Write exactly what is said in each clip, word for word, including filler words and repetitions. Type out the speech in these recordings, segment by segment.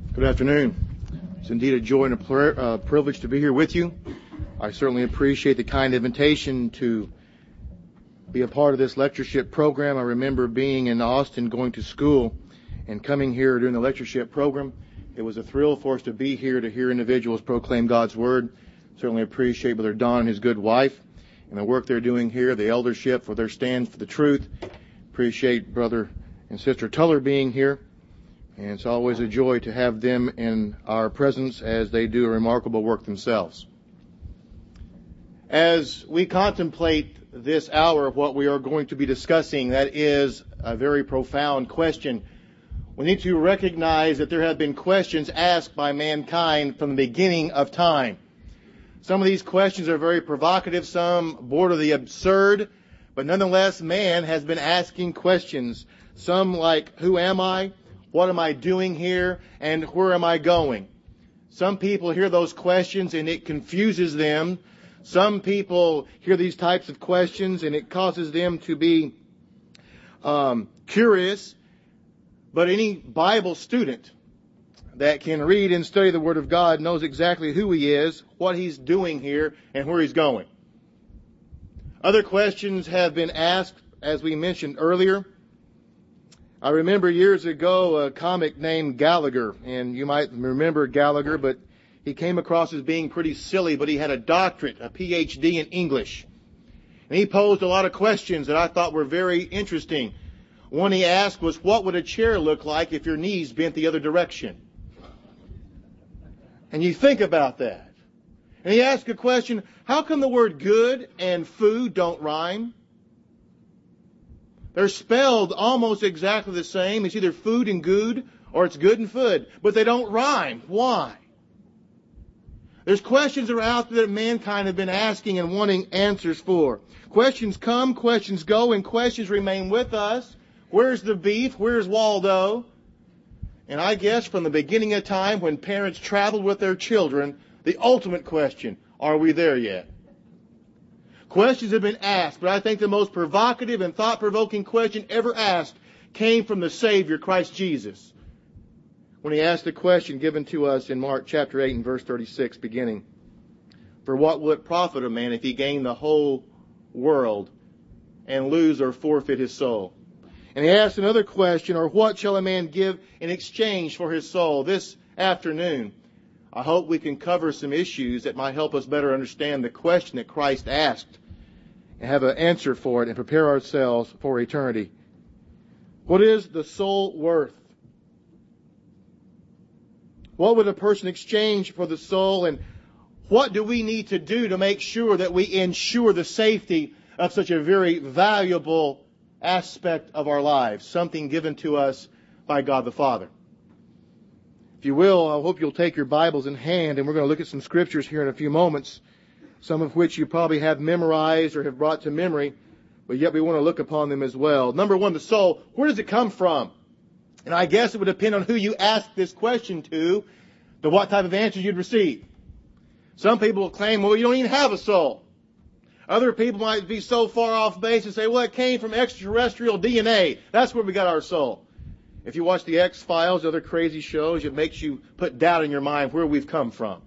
Good afternoon. It's indeed a joy and a pl- uh, privilege to be here with you. I certainly appreciate the kind invitation to be a part of this lectureship program. I remember being in Austin going to school and coming here during the lectureship program. It was a thrill for us to be here to hear individuals proclaim God's Word. Certainly appreciate Brother Don and his good wife and the work they're doing here, the eldership for their stand for the truth. Appreciate Brother and Sister Tuller being here. And it's always a joy to have them in our presence as they do a remarkable work themselves. As we contemplate this hour of what we are going to be discussing, that is a very profound question. We need to recognize that there have been questions asked by mankind from the beginning of time. Some of these questions are very provocative, some border the absurd, but nonetheless, man has been asking questions. Some like, who am I? What am I doing here? And where am I going? Some people hear those questions and it confuses them. Some people hear these types of questions and it causes them to be um, curious. But any Bible student that can read and study the Word of God knows exactly who he is, what he's doing here, and where he's going. Other questions have been asked, as we mentioned earlier. I remember years ago a comic named Gallagher, and you might remember Gallagher, but he came across as being pretty silly, but he had a doctorate, a P H D in English. And he posed a lot of questions that I thought were very interesting. One he asked was, what would a chair look like if your knees bent the other direction? And you think about that. And he asked a question, how come the word good and food don't rhyme? They're spelled almost exactly the same. It's either food and good or it's good and food. But they don't rhyme. Why? There's questions that are out there that mankind have been asking and wanting answers for. Questions come, questions go, and questions remain with us. Where's the beef? Where's Waldo? And I guess from the beginning of time when parents traveled with their children, the ultimate question, are we there yet? Questions have been asked, but I think the most provocative and thought-provoking question ever asked came from the Savior, Christ Jesus, when he asked the question given to us in Mark chapter eight and verse thirty-six, beginning, for what will it profit a man if he gain the whole world and lose or forfeit his soul? And he asked another question, or what shall a man give in exchange for his soul? This afternoon, I hope we can cover some issues that might help us better understand the question that Christ asked and have an answer for it and prepare ourselves for eternity. What is the soul worth? What would a person exchange for the soul? And what do we need to do to make sure that we ensure the safety of such a very valuable aspect of our lives, something given to us by God the Father? If you will, I hope you'll take your Bibles in hand, and we're going to look at some scriptures here in a few moments, some of which you probably have memorized or have brought to memory, but yet we want to look upon them as well. Number one, the soul. Where does it come from? And I guess it would depend on who you ask this question to, to what type of answers you'd receive. Some people will claim, well, you don't even have a soul. Other people might be so far off base and say, well, it came from extraterrestrial D N A. That's where we got our soul. If you watch the X-Files, other crazy shows, it makes you put doubt in your mind where we've come from.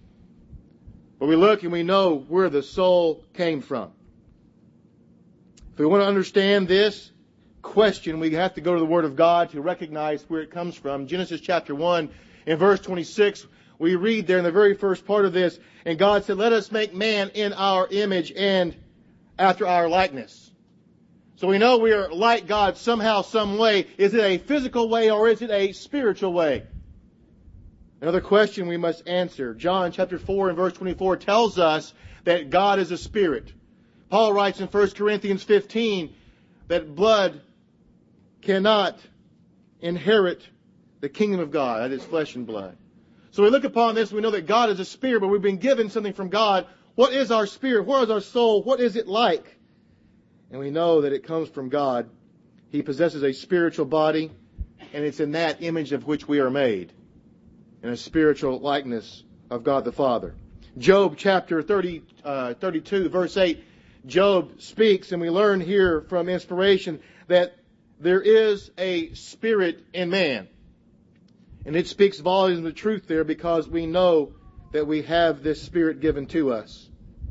But we look and we know where the soul came from. If we want to understand this question, we have to go to the Word of God to recognize where it comes from. Genesis chapter one, in verse twenty-six, we read there in the very first part of this, and God said, let us make man in our image and after our likeness. So we know we are like God somehow, some way. Is it a physical way or is it a spiritual way? Another question we must answer. John chapter four and verse twenty-four tells us that God is a spirit. Paul writes in First Corinthians fifteen that blood cannot inherit the kingdom of God. That is flesh and blood. So we look upon this, we know that God is a spirit, but we've been given something from God. What is our spirit? Where is our soul? What is it like? And we know that it comes from God. He possesses a spiritual body, and it's in that image of which we are made, in a spiritual likeness of God the Father. Job chapter thirty, uh, thirty-two, verse eight, Job speaks, and we learn here from inspiration that there is a spirit in man. And it speaks volumes of the truth there because we know that we have this Spirit given to us.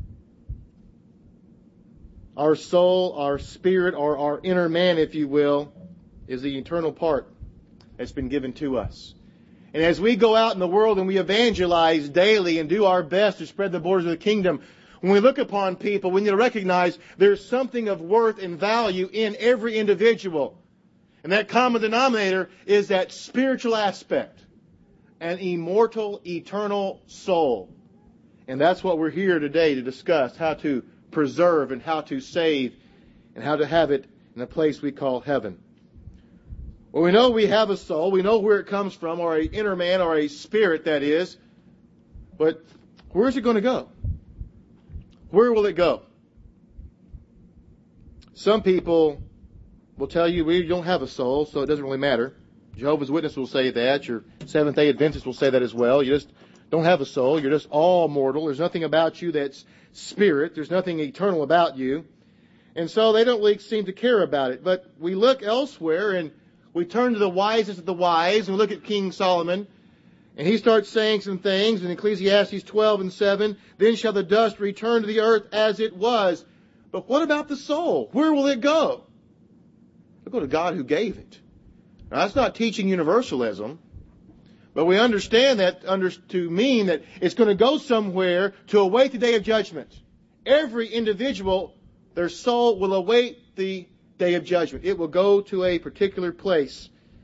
Our soul, our spirit, or our inner man, if you will, is the eternal part that's been given to us. And as we go out in the world and we evangelize daily and do our best to spread the borders of the kingdom, when we look upon people, we need to recognize there's something of worth and value in every individual. And that common denominator is that spiritual aspect, an immortal, eternal soul. And that's what we're here today to discuss, how to preserve and how to save and how to have it in a place we call heaven. Well, we know we have a soul. We know where it comes from, or an inner man, or a spirit, that is. But where's it going to go? Where will it go? Some people will tell you we don't have a soul, so it doesn't really matter. Jehovah's Witness will say that. Your Seventh-day Adventists will say that as well. You just don't have a soul. You're just all mortal. There's nothing about you that's spirit. There's nothing eternal about you. And so they don't really seem to care about it. But we look elsewhere and we turn to the wisest of the wise and we look at King Solomon. And he starts saying some things in Ecclesiastes twelve and seven. Then shall the dust return to the earth as it was. But what about the soul? Where will it go? It'll go to God who gave it. Now, that's not teaching universalism. But we understand that under, to mean that it's going to go somewhere to await the day of judgment. Every individual, their soul will await the day of judgment. It will go to a particular place.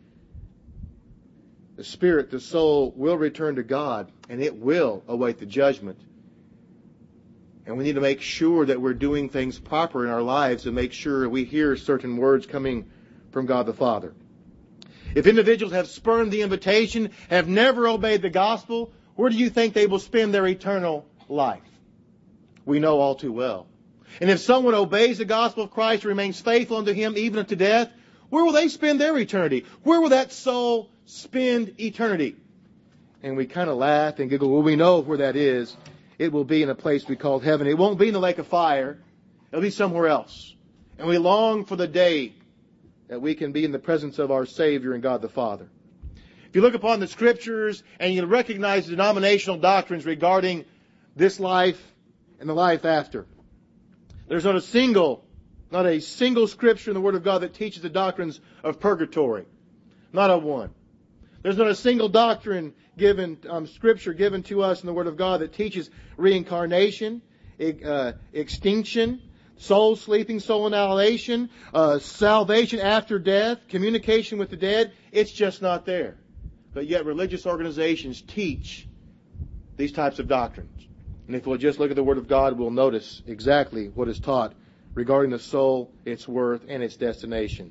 The spirit, the soul, will return to God, and it will await the judgment. And we need to make sure that we're doing things proper in our lives to make sure we hear certain words coming from God the Father. If individuals have spurned the invitation, have never obeyed the gospel, where do you think they will spend their eternal life? We know all too well. And if someone obeys the gospel of Christ, remains faithful unto Him even unto death, where will they spend their eternity? Where will that soul spend eternity? And we kind of laugh and giggle. Well, we know where that is. It will be in a place we call heaven. It won't be in the lake of fire. It'll be somewhere else. And we long for the day that we can be in the presence of our Savior and God the Father. If you look upon the Scriptures and you recognize the denominational doctrines regarding this life and the life after, there's not a single, not a single Scripture in the Word of God that teaches the doctrines of purgatory. Not a one. There's not a single doctrine given, um, Scripture given to us in the Word of God that teaches reincarnation, uh, extinction, soul sleeping, soul annihilation, uh, salvation after death, communication with the dead. It's just not there. But yet religious organizations teach these types of doctrines. And if we'll just look at the Word of God, we'll notice exactly what is taught regarding the soul, its worth, and its destination.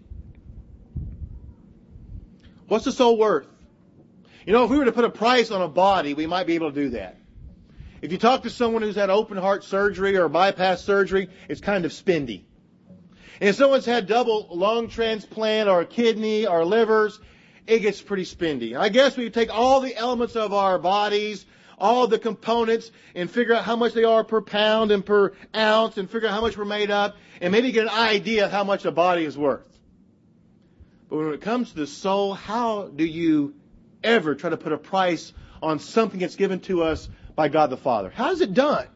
What's the soul worth? You know, if we were to put a price on a body, we might be able to do that. If you talk to someone who's had open heart surgery or bypass surgery, it's kind of spendy. And if someone's had double lung transplant or a kidney or livers, it gets pretty spendy. I guess we take all the elements of our bodies, all the components, and figure out how much they are per pound and per ounce, and figure out how much we're made up, and maybe get an idea of how much a body is worth. But when it comes to the soul, how do you ever try to put a price on something that's given to us by God the Father? How is it done?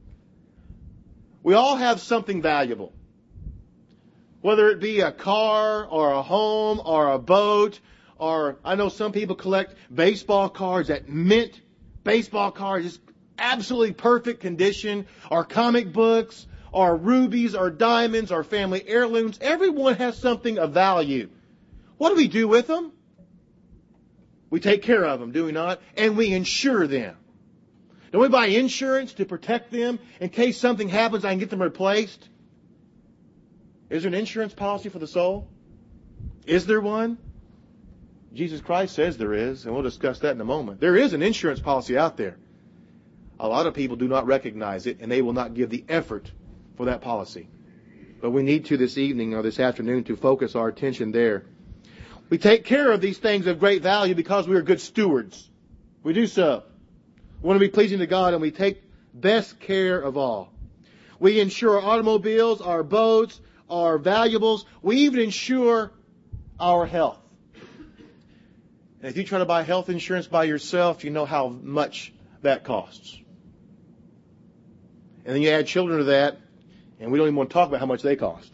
We all have something valuable. Whether it be a car or a home or a boat, or I know some people collect baseball cards, that mint baseball cards, just absolutely perfect condition, or comic books, or rubies, or diamonds, or family heirlooms. Everyone has something of value. What do we do with them? We take care of them, do we not? And we insure them. Don't we buy insurance to protect them in case something happens, I can get them replaced? Is there an insurance policy for the soul? Is there one? Jesus Christ says there is, and we'll discuss that in a moment. There is an insurance policy out there. A lot of people do not recognize it, and they will not give the effort for that policy. But we need to this evening or this afternoon to focus our attention there. We take care of these things of great value because we are good stewards. We do so. We want to be pleasing to God, and we take best care of all. We insure our automobiles, our boats, our valuables. We even insure our health. And if you try to buy health insurance by yourself, you know how much that costs. And then you add children to that, and we don't even want to talk about how much they cost.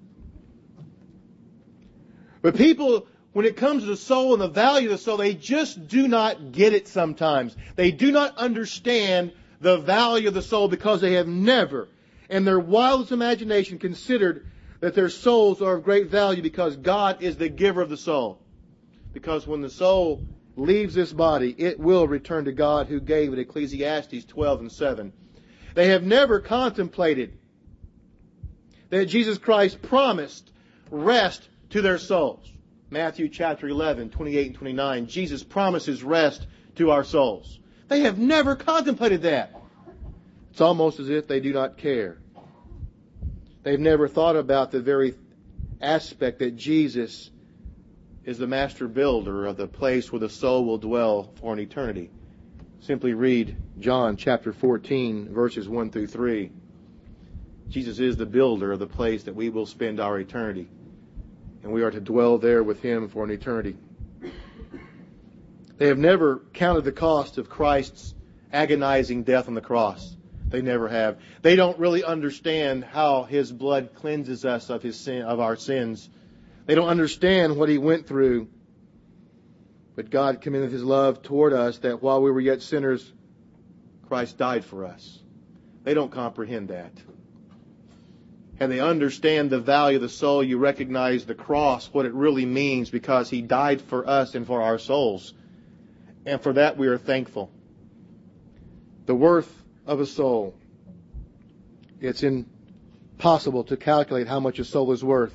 But people, when it comes to the soul and the value of the soul, they just do not get it sometimes. They do not understand the value of the soul because they have never, in their wildest imagination, considered that their souls are of great value because God is the giver of the soul. Because when the soul leaves this body, it will return to God who gave it, Ecclesiastes twelve and seven. They have never contemplated that Jesus Christ promised rest to their souls. Matthew chapter eleven, twenty-eight and twenty-nine. Jesus promises rest to our souls. They have never contemplated that. It's almost as if they do not care. They've never thought about the very aspect that Jesus is the master builder of the place where the soul will dwell for an eternity. Simply read John chapter fourteen, verses one through three. Jesus is the builder of the place that we will spend our eternity. And we are to dwell there with Him for an eternity. They have never counted the cost of Christ's agonizing death on the cross. They never have. They don't really understand how His blood cleanses us of His sin, of our sins. They don't understand what He went through. But God commended His love toward us that while we were yet sinners, Christ died for us. They don't comprehend that. And they understand the value of the soul. You recognize the cross, what it really means, because He died for us and for our souls. And for that we are thankful. The worth of a soul. It's impossible to calculate how much a soul is worth.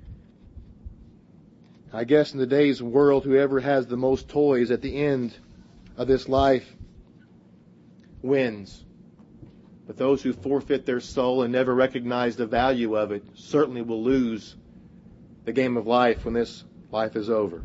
I guess in today's world, whoever has the most toys at the end of this life wins. But those who forfeit their soul and never recognize the value of it certainly will lose the game of life when this life is over.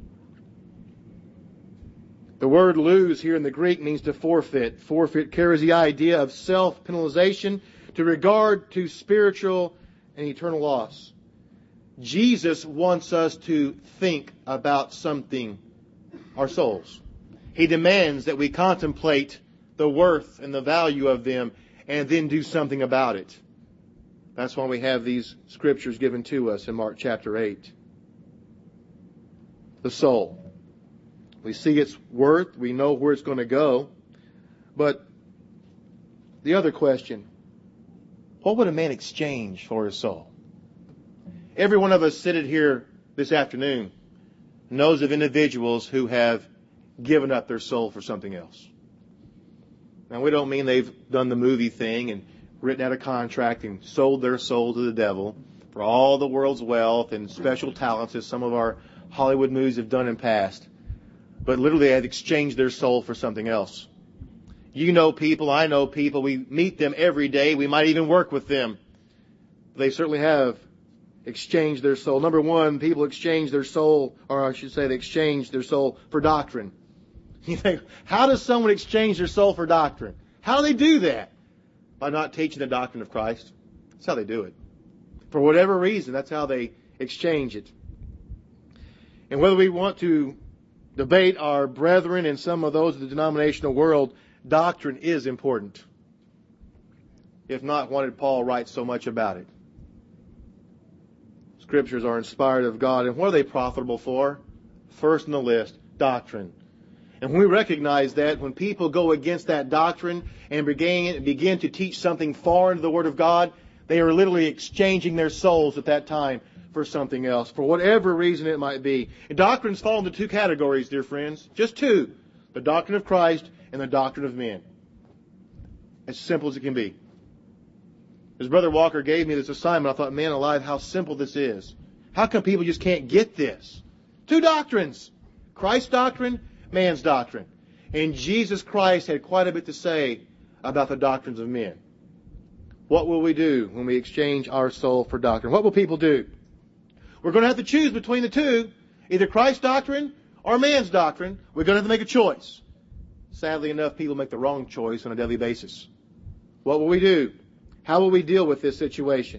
The word lose here in the Greek means to forfeit. Forfeit carries the idea of self-penalization to regard to spiritual and eternal loss. Jesus wants us to think about something, our souls. He demands that we contemplate the worth and the value of them and then do something about it. That's why we have these scriptures given to us in Mark chapter eight. The soul. We see its worth. We know where it's going to go. But the other question, what would a man exchange for his soul? Every one of us sitting here this afternoon knows of individuals who have given up their soul for something else. Now, we don't mean they've done the movie thing and written out a contract and sold their soul to the devil for all the world's wealth and special talents, as some of our Hollywood movies have done in past. But literally, they have exchanged their soul for something else. You know people, I know people, we meet them every day, we might even work with them. They certainly have exchanged their soul. Number one, people exchange their soul, or I should say they exchange their soul for doctrine. You think, how does someone exchange their soul for doctrine? How do they do that? By not teaching the doctrine of Christ. That's how they do it. For whatever reason, that's how they exchange it. And whether we want to debate our brethren and some of those of the denominational world, doctrine is important. If not, why did Paul write so much about it? Scriptures are inspired of God. And what are they profitable for? First on the list, doctrine. And when we recognize that, when people go against that doctrine and begin, begin to teach something foreign to the Word of God, they are literally exchanging their souls at that time for something else, for whatever reason it might be. And doctrines fall into two categories, dear friends. Just two. The doctrine of Christ and the doctrine of men. As simple as it can be. As Brother Walker gave me this assignment, I thought, man alive, how simple this is. How come people just can't get this? Two doctrines. Christ's doctrine, man's doctrine. And Jesus Christ had quite a bit to say about the doctrines of men. What will we do when we exchange our soul for doctrine? What will people do? We're going to have to choose between the two. Either Christ's doctrine or man's doctrine. We're going to have to make a choice. Sadly enough, people make the wrong choice on a daily basis. What will we do? How will we deal with this situation?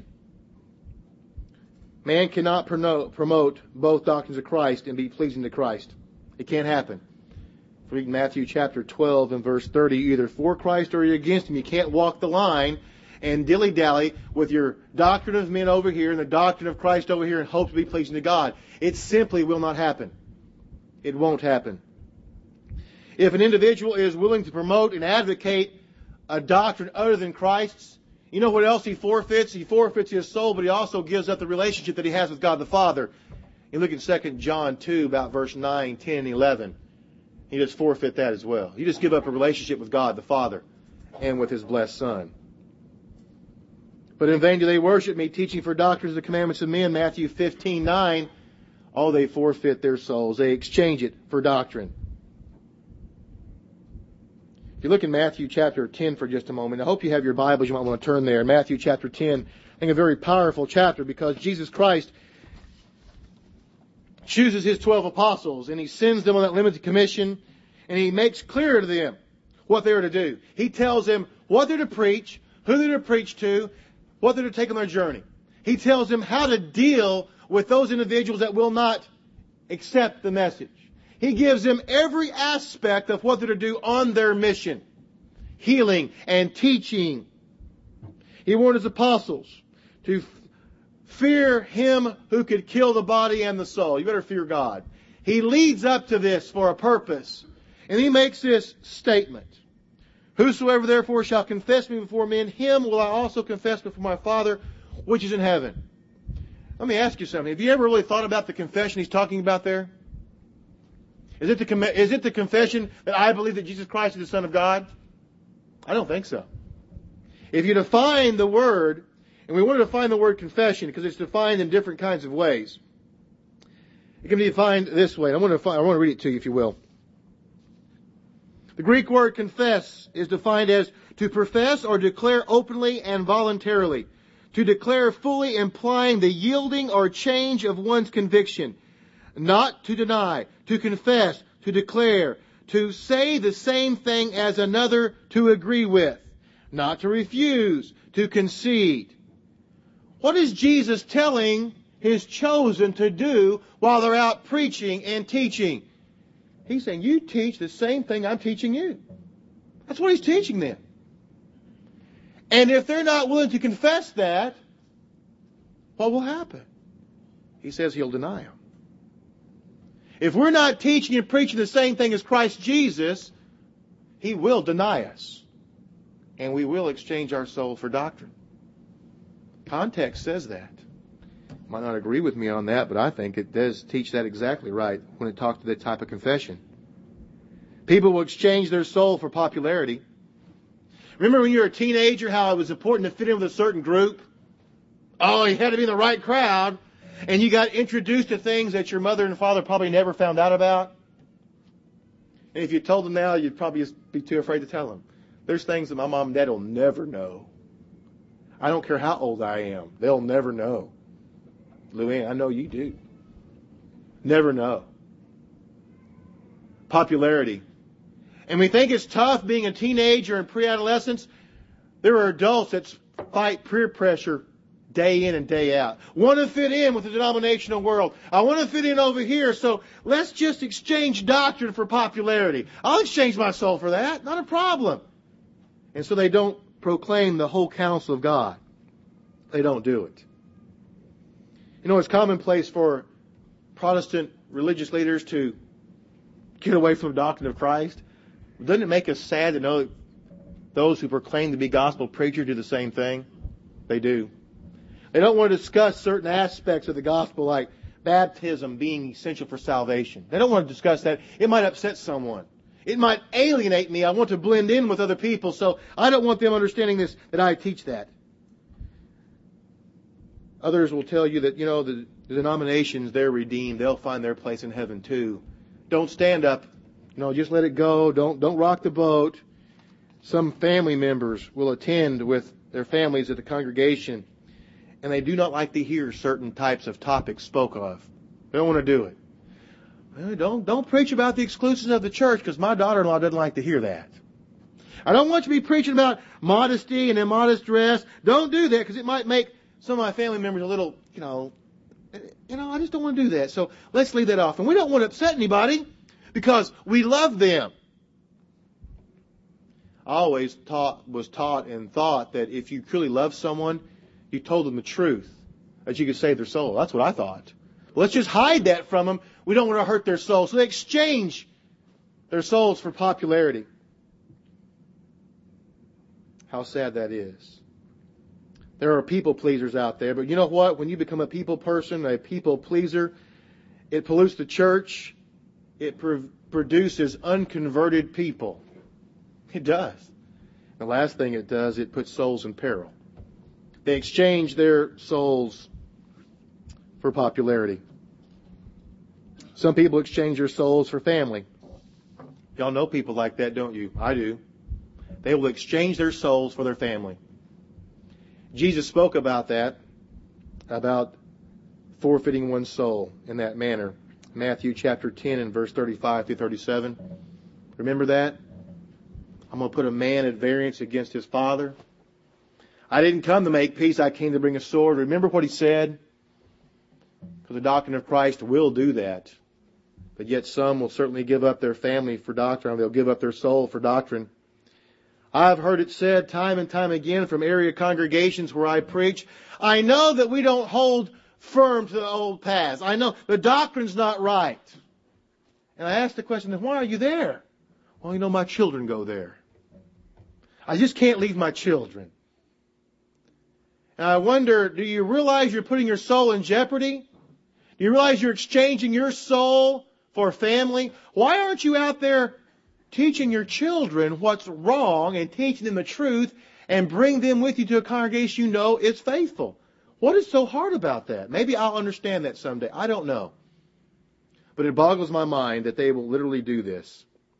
Man cannot promote both doctrines of Christ and be pleasing to Christ. It can't happen. Read Matthew chapter twelve and verse thirty. You're either for Christ or you're against Him. You can't walk the line and dilly-dally with your doctrine of men over here and the doctrine of Christ over here and hope to be pleasing to God. It simply will not happen. It won't happen. If an individual is willing to promote and advocate a doctrine other than Christ's, you know what else he forfeits? He forfeits his soul, but he also gives up the relationship that he has with God the Father. You look in Second John two, about verse nine, ten, and eleven. You just forfeit that as well. You just give up a relationship with God the Father and with His blessed Son. But in vain do they worship me, teaching for doctrines of the commandments of men. Matthew fifteen, nine. Oh, they forfeit their souls. They exchange it for doctrine. If you look in Matthew chapter ten for just a moment, I hope you have your Bibles. You might want to turn there. Matthew chapter ten, I think a very powerful chapter because Jesus Christ chooses His twelve apostles and He sends them on that limited commission and He makes clear to them what they are to do. He tells them what they're to preach, who they're to preach to, what they're to take on their journey. He tells them how to deal with those individuals that will not accept the message. He gives them every aspect of what they're to do on their mission. Healing and teaching. He warned His apostles to fear Him who could kill the body and the soul. You better fear God. He leads up to this for a purpose. And He makes this statement. Whosoever therefore shall confess me before men, him will I also confess before my Father which is in heaven. Let me ask you something. Have you ever really thought about the confession He's talking about there? Is it the, is it the confession that I believe that Jesus Christ is the Son of God? I don't think so. If you define the word, and we want to define the word confession because it's defined in different kinds of ways. It can be defined this way. I want to, define, I want to read it to you, if you will. The Greek word confess is defined as to profess or declare openly and voluntarily. To declare fully, implying the yielding or change of one's conviction. Not to deny, to confess, to declare, to say the same thing as another to agree with. Not to refuse, to concede. What is Jesus telling His chosen to do while they're out preaching and teaching? He's saying, you teach the same thing I'm teaching you. That's what He's teaching them. And if they're not willing to confess that, what will happen? He says He'll deny them. If we're not teaching and preaching the same thing as Christ Jesus, He will deny us. And we will exchange our soul for doctrine. Context says that. You might not agree with me on that, but I think it does teach that exactly right when it talks to that type of confession. People will exchange their soul for popularity. Remember when you were a teenager how it was important to fit in with a certain group? Oh, you had to be in the right crowd. And you got introduced to things that your mother and father probably never found out about. And if you told them now, you'd probably just be too afraid to tell them. There's things that my mom and dad will never know. I don't care how old I am. They'll never know. Louanne, I know you do. Never know. Popularity. And we think it's tough being a teenager and pre-adolescence. There are adults that fight peer pressure day in and day out. Want to fit in with the denominational world. I want to fit in over here, so let's just exchange doctrine for popularity. I'll exchange my soul for that. Not a problem. And so they don't proclaim the whole counsel of God. They don't do it. You know, it's commonplace for Protestant religious leaders to get away from the doctrine of Christ. Doesn't it make us sad to know that those who proclaim to be gospel preachers do the same thing? They do. They don't want to discuss certain aspects of the gospel like baptism being essential for salvation. They don't want to discuss that. It might upset someone. It might alienate me. I want to blend in with other people, so I don't want them understanding this, that I teach that. Others will tell you that, you know, the, the denominations, they're redeemed. They'll find their place in heaven too. Don't stand up. You know, just let it go. Don't, don't rock the boat. Some family members will attend with their families at the congregation, and they do not like to hear certain types of topics spoke of. They don't want to do it. Well, don't, don't preach about the exclusives of the church because my daughter-in-law doesn't like to hear that. I don't want you to be preaching about modesty and immodest dress. Don't do that because it might make some of my family members a little, you know, you know, I just don't want to do that. So let's leave that off. And we don't want to upset anybody, because we love them. I always taught, was taught and thought that if you truly love someone, you told them the truth, that you could save their soul. That's what I thought. Well, let's just hide that from them. We don't want to hurt their soul. So they exchange their souls for popularity. How sad that is. There are people pleasers out there, but you know what? When you become a people person, a people pleaser, it pollutes the church. It pr- produces unconverted people. It does. The last thing it does, it puts souls in peril. They exchange their souls for popularity. Some people exchange their souls for family. Y'all know people like that, don't you? I do. They will exchange their souls for their family. Jesus spoke about that, about forfeiting one's soul in that manner. Matthew chapter ten and verse thirty-five through thirty-seven. Remember that? I'm going to put a man at variance against his father. I didn't come to make peace, I came to bring a sword. Remember what he said? Because the doctrine of Christ will do that. But yet some will certainly give up their family for doctrine. They'll give up their soul for doctrine. I've heard it said time and time again from area congregations where I preach, I know that we don't hold firm to the old paths. I know the doctrine's not right. And I ask the question, then why are you there? Well, you know, my children go there. I just can't leave my children. And I wonder, do you realize you're putting your soul in jeopardy? Do you realize you're exchanging your soul for family? Why aren't you out there teaching your children what's wrong and teaching them the truth and bring them with you to a congregation you know is faithful? What is so hard about that? Maybe I'll understand that someday. I don't know. But it boggles my mind that they will literally do this.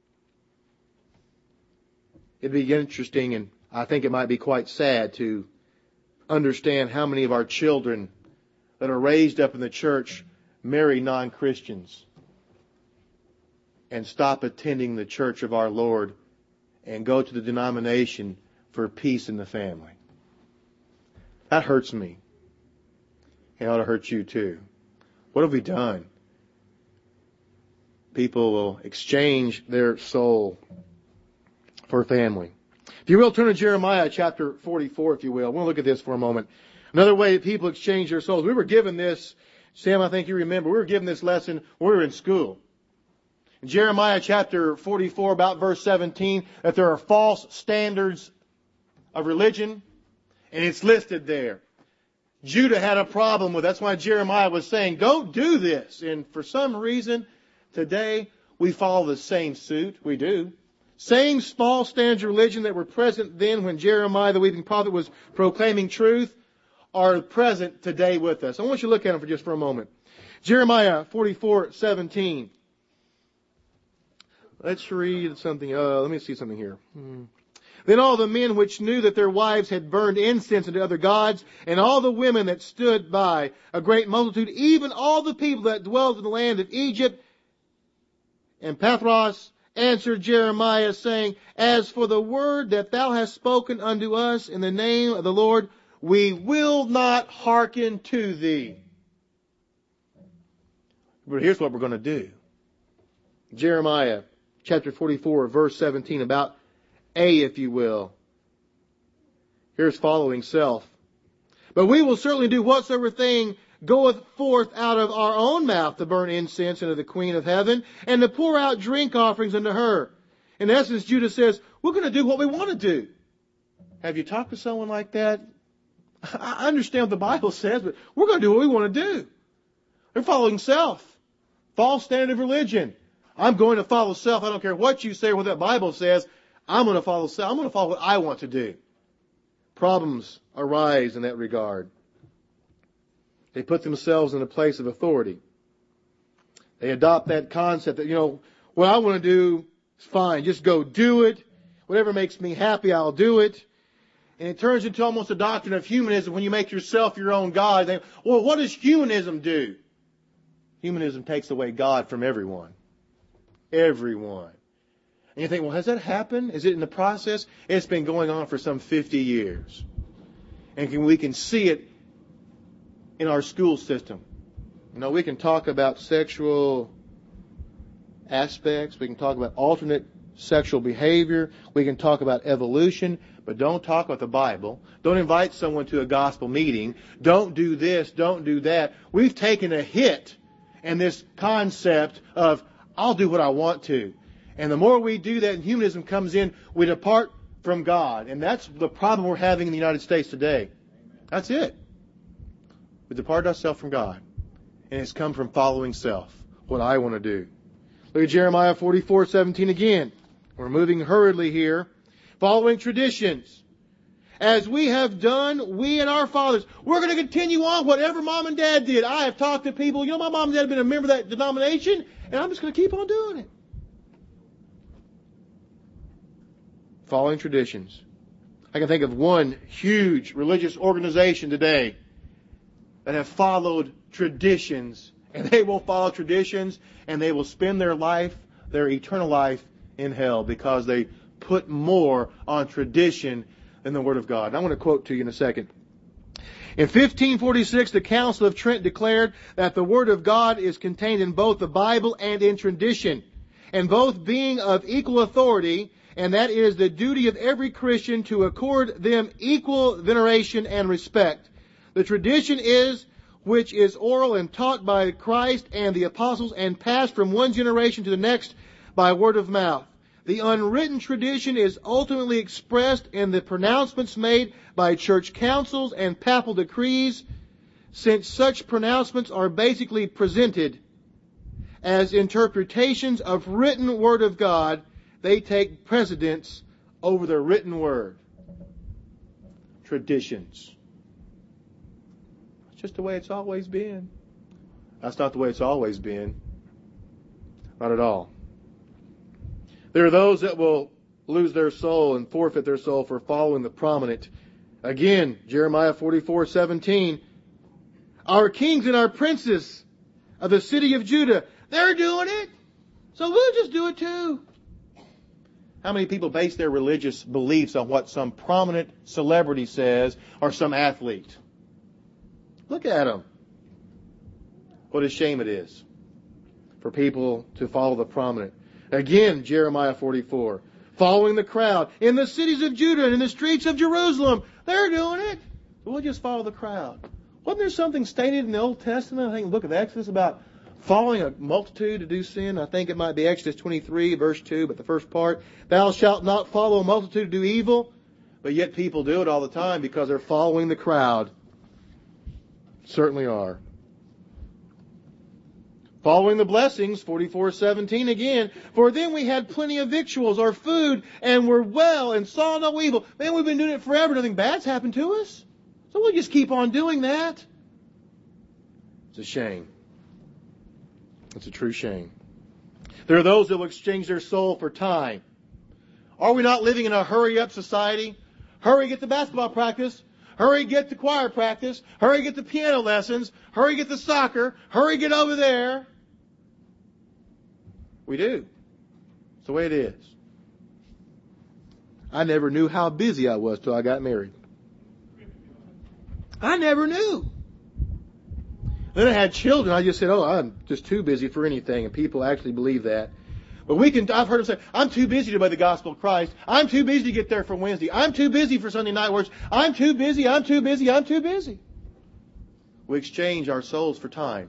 It'd be interesting, and I think it might be quite sad to understand how many of our children that are raised up in the church marry non-Christians and stop attending the church of our Lord and go to the denomination for peace in the family. That hurts me. It ought to hurt you too. What have we done? People will exchange their soul for family. If you will, turn to Jeremiah chapter forty-four, if you will. We'll look at this for a moment. Another way that people exchange their souls. We were given this, Sam, I think you remember, we were given this lesson when we were in school. In Jeremiah chapter forty-four, about verse seventeen, that there are false standards of religion, and it's listed there. Judah had a problem with it. That's why Jeremiah was saying, don't do this. And for some reason, today, we follow the same suit. We do. Same small standards of religion that were present then when Jeremiah, the weeping prophet, was proclaiming truth are present today with us. I want you to look at them for just for a moment. Jeremiah forty-four seventeen. Let's read something. Uh, let me see something here. Hmm. Then all the men which knew that their wives had burned incense unto other gods, and all the women that stood by, a great multitude, even all the people that dwelt in the land of Egypt and Pathros, answered Jeremiah, saying, as for the word that thou hast spoken unto us in the name of the Lord, we will not hearken to thee. But here's what we're going to do. Jeremiah chapter forty-four, verse seventeen, about A, if you will. Here's following self. But we will certainly do whatsoever thing goeth forth out of our own mouth to burn incense unto the Queen of Heaven and to pour out drink offerings unto her. In essence, Judah says, we're going to do what we want to do. Have you talked to someone like that? I understand what the Bible says, but we're going to do what we want to do. They're following self. False standard of religion. I'm going to follow self. I don't care what you say or what that Bible says. I'm going to follow self. I'm going to follow what I want to do. Problems arise in that regard. They put themselves in a place of authority. They adopt that concept that, you know, what I want to do is fine. Just go do it. Whatever makes me happy, I'll do it. And it turns into almost a doctrine of humanism when you make yourself your own God. They, well, what does humanism do? Humanism takes away God from everyone. Everyone. And you think, well, has that happened? Is it in the process? It's been going on for some fifty years. And can, we can see it in our school system. You know, we can talk about sexual aspects. We can talk about alternate sexual behavior. We can talk about evolution. But don't talk about the Bible. Don't invite someone to a gospel meeting. Don't do this. Don't do that. We've taken a hit in this concept of, I'll do what I want to. And the more we do that and humanism comes in, we depart from God. And that's the problem we're having in the United States today. That's it. We departed ourselves from God. And it's come from following self. What I want to do. Look at Jeremiah forty-four seventeen again. We're moving hurriedly here. Following traditions. As we have done, we and our fathers. We're going to continue on whatever mom and dad did. I have talked to people, you know, my mom and dad have been a member of that denomination, and I'm just going to keep on doing it. Following traditions. I can think of one huge religious organization today that have followed traditions, and they will follow traditions, and they will spend their life, their eternal life, in hell because they put more on tradition than the Word of God. And I want to quote to you in a second. In fifteen forty-six, the Council of Trent declared that the Word of God is contained in both the Bible and in tradition, and both being of equal authority, and that it is the duty of every Christian to accord them equal veneration and respect. The tradition is which is oral and taught by Christ and the apostles and passed from one generation to the next by word of mouth. The unwritten tradition is ultimately expressed in the pronouncements made by church councils and papal decrees. Since such pronouncements are basically presented as interpretations of written Word of God, they take precedence over the written Word. Traditions. It's just the way it's always been. That's not the way it's always been. Not at all. There are those that will lose their soul and forfeit their soul for following the prominent. Again, Jeremiah forty-four seventeen. Our kings and our princes of the city of Judah, they're doing it. So we'll just do it too. How many people base their religious beliefs on what some prominent celebrity says or some athlete? Look at them. What a shame it is for people to follow the prominent. Again, Jeremiah forty-four. Following the crowd. In the cities of Judah and in the streets of Jerusalem. They're doing it. We'll just follow the crowd. Wasn't there something stated in the Old Testament, I think in the book of Exodus, about following a multitude to do sin? I think it might be Exodus twenty-three, verse two, but the first part. Thou shalt not follow a multitude to do evil. But yet people do it all the time because they're following the crowd. Certainly are. Following the blessings, forty-four seventeen again. For then we had plenty of victuals or food and were well and saw no evil. Man, we've been doing it forever. Nothing bad's happened to us. So we'll just keep on doing that. It's a shame. It's a true shame. There are those that will exchange their soul for time. Are we not living in a hurry-up society? Hurry, get the basketball practice. Hurry, get the choir practice. Hurry, get the piano lessons. Hurry, get the soccer. Hurry, get over there. We do. It's the way it is. I never knew how busy I was till I got married. I never knew. Then I had children. I just said, oh, I'm just too busy for anything. And people actually believe that. But we can, I've heard them say, I'm too busy to obey the gospel of Christ. I'm too busy to get there for Wednesday. I'm too busy for Sunday night works. I'm too busy. I'm too busy. I'm too busy. We exchange our souls for time.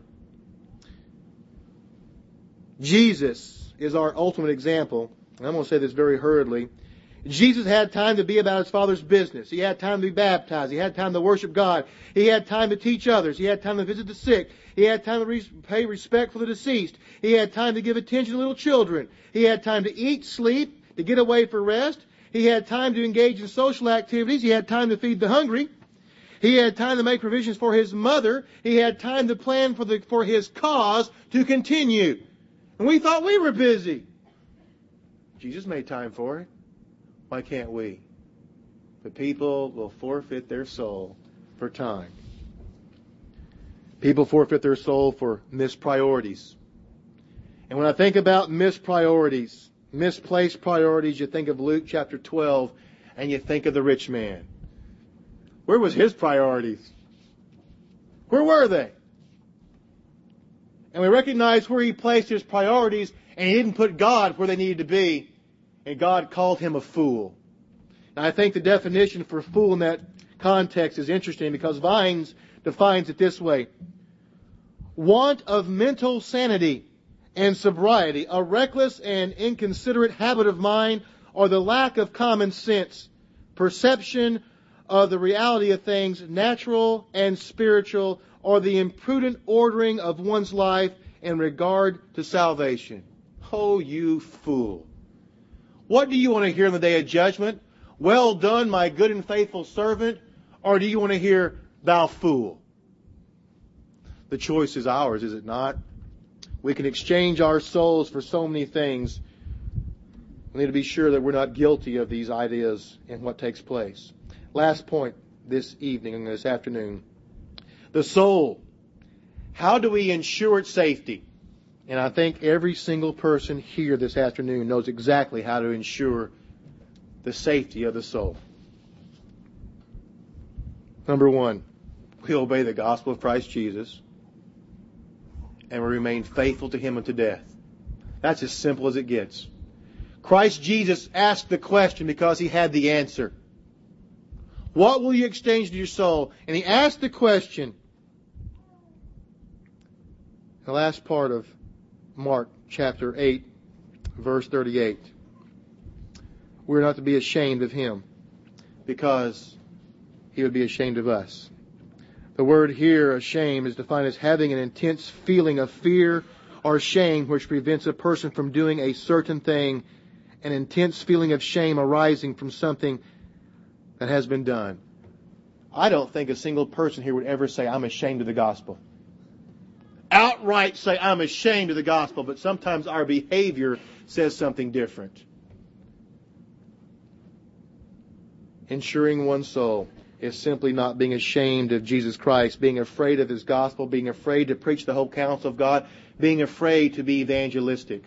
Jesus is our ultimate example. And I'm going to say this very hurriedly. Jesus had time to be about His Father's business. He had time to be baptized. He had time to worship God. He had time to teach others. He had time to visit the sick. He had time to re- pay respect for the deceased. He had time to give attention to little children. He had time to eat, sleep, to get away for rest. He had time to engage in social activities. He had time to feed the hungry. He had time to make provisions for His mother. He had time to plan for the for His cause to continue. And we thought we were busy. Jesus made time for it. Why can't we? But people will forfeit their soul for time. People forfeit their soul for missed priorities. And when I think about missed priorities, misplaced priorities, you think of Luke chapter twelve and you think of the rich man. Where was his priorities? Where were they? And we recognize where he placed his priorities and he didn't put God where they needed to be, and God called him a fool. Now, I think the definition for fool in that context is interesting because Vines defines it this way: want of mental sanity and sobriety, a reckless and inconsiderate habit of mind, or the lack of common sense, perception of the reality of things, natural and spiritual, or the imprudent ordering of one's life in regard to salvation. Oh, you fool. What do you want to hear in the day of judgment? Well done, my good and faithful servant. Or do you want to hear, thou fool? The choice is ours, is it not? We can exchange our souls for so many things. We need to be sure that we're not guilty of these ideas and what takes place. Last point this evening and this afternoon. The soul. How do we ensure its safety? And I think every single person here this afternoon knows exactly how to ensure the safety of the soul. Number one, we obey the gospel of Christ Jesus, and we remain faithful to Him unto death. That's as simple as it gets. Christ Jesus asked the question because He had the answer. What will you exchange to your soul? And He asked the question. The last part of Mark chapter eight, verse thirty-eight. We're not to be ashamed of Him because He would be ashamed of us. The word here, ashamed, is defined as having an intense feeling of fear or shame which prevents a person from doing a certain thing, an intense feeling of shame arising from something that has been done. I don't think a single person here would ever say, I'm ashamed of the gospel. Outright say, I'm ashamed of the gospel, but sometimes our behavior says something different. Ensuring one's soul is simply not being ashamed of Jesus Christ, being afraid of His gospel, being afraid to preach the whole counsel of God, being afraid to be evangelistic.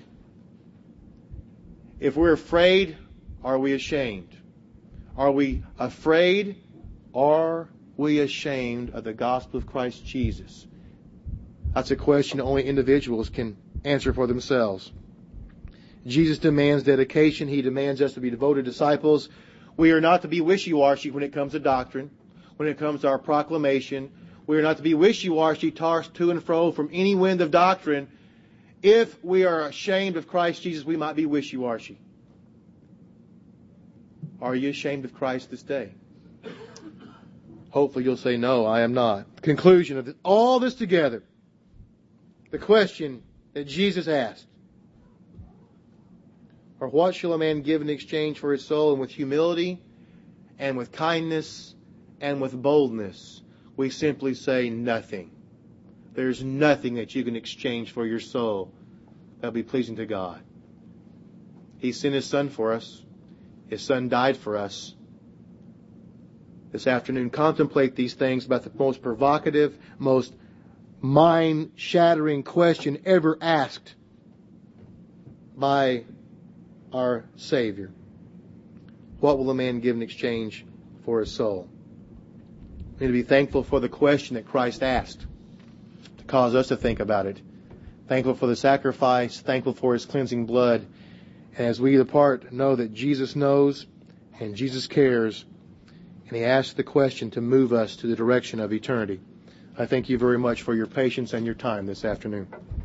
If we're afraid, are we ashamed? Are we afraid? Are we ashamed of the gospel of Christ Jesus? That's a question only individuals can answer for themselves. Jesus demands dedication. He demands us to be devoted disciples. We are not to be wishy-washy when it comes to doctrine, when it comes to our proclamation. We are not to be wishy-washy, tossed to and fro from any wind of doctrine. If we are ashamed of Christ Jesus, we might be wishy-washy. Are you ashamed of Christ this day? Hopefully you'll say, no, I am not. Conclusion of all this together. The question that Jesus asked, or what shall a man give in exchange for his soul? And with humility and with kindness and with boldness, we simply say nothing. There's nothing that you can exchange for your soul that will be pleasing to God. He sent His Son for us. His Son died for us. This afternoon, contemplate these things about the most provocative, most mind-shattering question ever asked by our Savior. What will a man give in exchange for his soul? We need to be thankful for the question that Christ asked to cause us to think about it. Thankful for the sacrifice, thankful for His cleansing blood. And as we depart, know that Jesus knows and Jesus cares, and He asks the question to move us to the direction of eternity. I thank you very much for your patience and your time this afternoon.